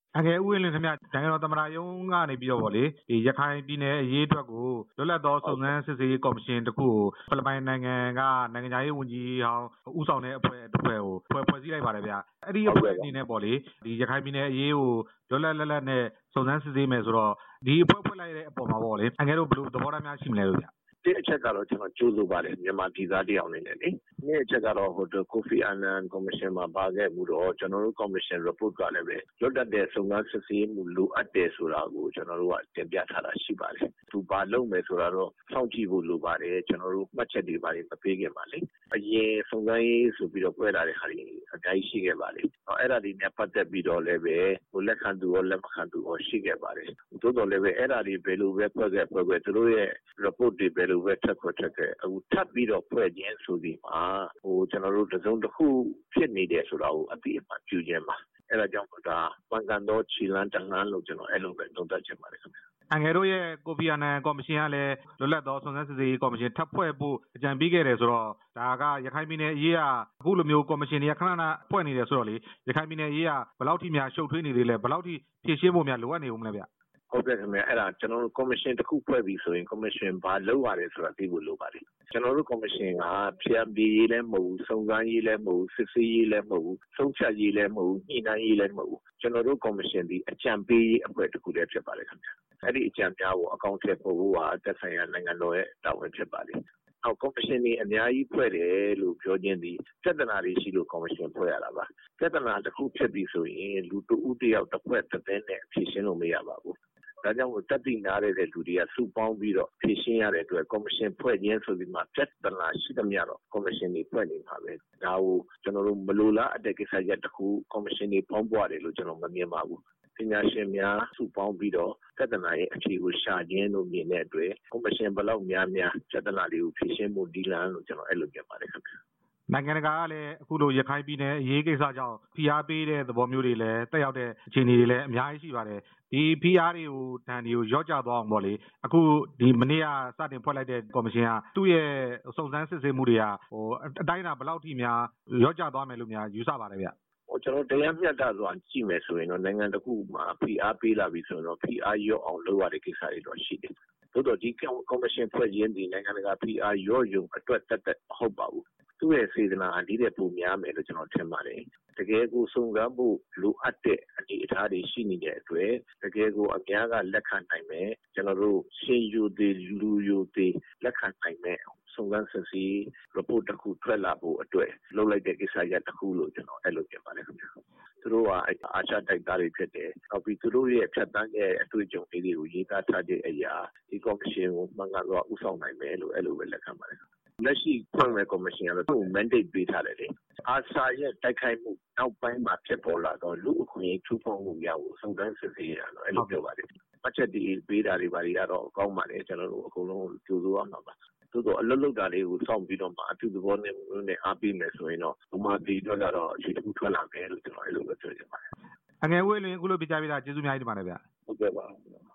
အငယ်ဥယျာဉ်လင်းခင်ဗျနိုင်ငံတော်သမ္မတရုံးကနေပြီးတော့ဗောလေဒီရခိုင်ပြည်နယ်အရေးအတွက်ကိုလွတ်လပ်သောစုံစမ်းစစ်ဆေးရေးကော်မရှင်တစ်ခုကိုဖိလစ်ပိုင်နိုင်ငံကနိုင်ငံခြားရေးဝန်ကြီးဟောင်းဦးဆောင်တဲ့အဖွဲ့တစ်ဖွဲ့ကိုဖွဲ့စည်းလိုက်ပါတယ်ဗျအဲ့ဒီအဖွဲ့အနေနဲ့ဗောလေဒီရခိုင်ပြည်နယ်အရေးကိုလွတ်လပ်နဲ့စုံစမ်းစစ်ဆေးမယ်ဆိုတော့ဒီအဖွဲ့ဖွဲ့လိုက်တဲ့အပေါ်မှာဗောလေအငယ်တို့ဘယ်လိုသဘောထားများရှိမလဲလို့ဗျတစ်အချက်ကတော့ကျွန်တော်ကြိုးဆိုပါတယ်မြန်မာပြည်သားတယောက်အနေနဲ့လေနှစ်အချက်ကတော့ကိုဖီအာနန်ကော်မရှင်မှာပါခဲ့မှုတော့ကျွန်တော်တို့ကော်မရှင် report ကလည်းပဲလွတ်တဲ့စုံစမ်းစစ်ဆေးမှုလိုအပ်တယ်ဆိုတာကိုကျွန်တော်တို့ကတင်ပြထားတာရှိပါတယ်သူဘာလုပ်မယ်ဆိုတာတော့စောင့်ကြည့်ဖို့လိုပါတယ်ကျွန်တော်တို့မှတ်ချက်တွေပါမပေးခင်ပါလေအရင်စုံစမ်းရေးဆိုပြီးတော့ပွဲလာတဲ့ခါကြီးအများကြီးရှိခဲ့ပါလေအဲ့ဒါဒီနဲ့ပတ်သက်ပြီးတော့လည်းပဲလက်ခံသူရောလက်မခံသူရောရှိခဲ့ပါတယ်သို့တော်လည်းပဲအဲ့ဒါဒီဘယ်လိုပဲဖွဲ့ခဲ့သူတို့ရဲ့ report တွေဘယ်လိုပဲထက်ခဲ့အခုထပ်ပြီးတော့ဖွဲ့ခြင်းဆိုဒီမှာကျွန်တော်တို့တစုံတစ်ခုဖြစ်နေတယ်ဆိုတာကိုအတိအမှန်ပြုခြင်းပါအဲ့ဒါကြောင့်ဒါမှန်ကန်သောခြေလမ်းတစ်လမ်းလို့ကျွန်တော်အဲ့လိုပဲသုံးသပ်ချင်ပါတယ်ခင်ဗျအငယ်တို့ရဲ့ကိုဖီအာနန်ကော်မရှင်ကလည်းလွတ်လပ်သောစုံစမ်းစစ်ဆေးရေးကော်မရှင်ထပ်ဖွဲ့ဖို့အကြံပေးခဲ့တယ်ဆိုတော့ဒါကရခိုင်ပြည်နယ်အရေးကအခုလိုမျိုးကော်မရှင်တွေကခဏဖွဲ့နေတယ်ဆိုတော့လေရခိုင်ပြည်နယ်အရေးကဘယ်လောက်ထိများရှုပ်ထွေးနေသေးလဲဘယ်လောက်ထိဖြည့်ရှင်းဖို့များလိုအပ်နေဦးမလဲဗျဟုတ်ကဲ့ခင်ဗျအဲ့ဒါကျွန်တော်တို့ကော်မရှင်တစ်ခုဖွဲ့ပြီးဆိုရင်ကော်မရှင်ဘာလုပ်ရတယ်ဆိုတာသိဖို့လိုပါတယ်ကျွန်တော်တို့ကော်မရှင်ကဖြန့်ပြီးရေးလည်းမဟုတ်ဘူးစုံစမ်းရေးလည်းမဟုတ်ဘူးစစ်ဆေးရေးလည်းမဟုတ်ဘူးဆုံးဖြတ်ရေးလည်းမဟုတ်ဘူးညှိနှိုင်းရေးလည်းမဟုတ်ဘူးကျွန်တော်တို့ကော်မရှင်ဒီအကြံပေးရေးအဖွဲ့တစ်ခုလည်းဖြစ်ပါတယ်ခင်ဗျအဲ့ဒီအကြံများကိုအကောင့်ထည့်ဖို့ကသက်ဆိုင်ရာနိုင်ငံတော်ရဲ့တာဝန်ဖြစ်ပါတယ်အောက်ကော်မရှင်တွေအများကြီးဖွဲ့တယ်လို့ပြောခြင်းဒီပြဿနာတွေရှိလို့ကော်မရှင်ဖွဲ့ရတာပါပြဿနာတစ်ခုဖြစ်ပြီဆိုရင်လူတဦးတစ်ယောက်တစ်ဖွဲ့တစ်သိန်းနဲ့ဖြေရှင်းလို့မရပါဘူးဒါကြောင့်တက်တည်နာတဲ့လူတွေကစုပေါင်းပြီးတော့ဖြည့်ရှင်းရတဲ့အတွက်ကော်မရှင်ဖွဲ့ခြင်းဆိုပြီးမှပြဿနာရှိသမျှတော့ကော်မရှင်တွေဖွဲ့နေမှာပဲဒါကိုကျွန်တော်တို့မလိုလားအတဲ့ကိစ္စရပ်တစ်ခုကော်မရှင်တွေပေါင်းပွားတယ်လို့ကျွန်တော်မမြင်ပါဘူးပညာရှင်များစုပေါင်းပြီးတော့ပြဿနာရဲ့အခြေကိုရှာခြင်းလို့မြင်တဲ့အတွက်ကော်မရှင်ဘယ်လောက်များပြဿနာတွေကိုဖြည့်ရှင်းမှုဒီလန်လို့ကျွန်တော်အဲ့လိုမြင်ပါတယ်ခင်ဗျနိုင်ငံတကာကလည်းအခုလိုရခိုင်ပြည်နယ်အရေးကိစ္စကြောင့်ဖိအားပေးတဲ့သဘောမျိုးတွေလည်းတက်ရောက်တဲ့အခြေအနေတွေလည်းအများကြီးရှိပါတယ်ဒီဖိအားတွေကိုဒဏ်တွေကိုရော့ကျသွားအောင်ပေါ့လေအခုဒီမနေ့ကစတင်ဖွဲ့လိုက်တဲ့ကော်မရှင်ကသူ့ရဲ့စုံစမ်းစစ်ဆေးမှုတွေကအတိုင်းအတာဘယ်လောက်ထိများရော့ကျသွားမယ်လို့များယူဆပါတယ်ဗျကျွန်တော်တရားမျှတစွာကြည့်မယ်ဆိုရင်တော့နိုင်ငံတစ်ခုမှာဖိအားပေးလာပြီဆိုရင်တော့ဖိအားရော့အောင်လုပ်ရတဲ့ကိစ္စတွေတော့ရှိတယ်။သို့တော့ဒီကော်မရှင်ဖွဲ့ခြင်းဒီနိုင်ငံတကာဖိအားရော့ရုံအတွက်တက်မဟုတ်ပါဘူး။သူ့ရဲ့စေတနာအဒီတဲ့ပုံများမယ်လို့ကျွန်တော်ထင်ပါတယ်။တကယ်ကိုစုံစမ်းဖို့လိုအပ်တဲ့အနေအထားတွေရှိနေတဲ့အတွက်တကယ်ကိုအများကလက်ခံနိုင်မယ်ကျွန်တော်တို့ရှင်ယူသေးလူယူသေးလက်ခံနိုင်မယ်စုံစမ်းစစ်ဆေး report တစ်ခုထွက်လာဖို့အတွက်လုပ်လိုက်တဲ့ကိစ္စရပ်တစ်ခုလို့ကျွန်တော်အဲ့လိုပြင်ပါတယ်ခင်ဗျာသူတို့ကအာချတိုက်သားတွေဖြစ်တယ်နောက်ပြီးသူတို့ရဲ့ဖြတ်တန်းရဲ့အတွေ့အကြုံတွေကိုရေးသားထားတဲ့အရာဒီကော်မရှင်ကိုမှန်ကန်စွာဦးဆောင်နိုင်မယ်လို့အဲ့လိုပဲလက်ခံပါတယ်လက်ရှိဖွဲ့မဲ့ကော်မရှင်ကတော့သူ့ mandate ပေးထားတယ်လေအာဆာရဲ့တိုက်ခိုက်မှုနောက်ပိုင်းမှာဖြစ်ပေါ်လာတော့လူအခွင့်အရေးထူးဖော်မှုများကိုစုံစမ်းစစ်ဆေးရတော့အဲ့လိုပြောပါတယ်အချက်ဒီပေးတာတွေဘာတွေကတော့ကောင်းပါတယ်ကျွန်တော်တို့အကုန်လုံးကြိုးစိုးရမှာပါသို့တော့အလုပ်လုပ်တာတွေကိုစောင့်ပြီးတော့မှအထူးသဘောနဲ့အားပေးမယ်ဆိုရင်တော့ဘုမာတီတော့ကတော့အခြေတစ်ခုထွက်လာမယ်လို့ကျွန်တော်အဲ့လိုပဲပြောချင်ပါတယ်အငယ်ဝေးလင်းအခုလိုပြကြပြတာကျေးဇူးများကြီးတင်ပါတယ်ဗျဟုတ်ကဲ့ပါ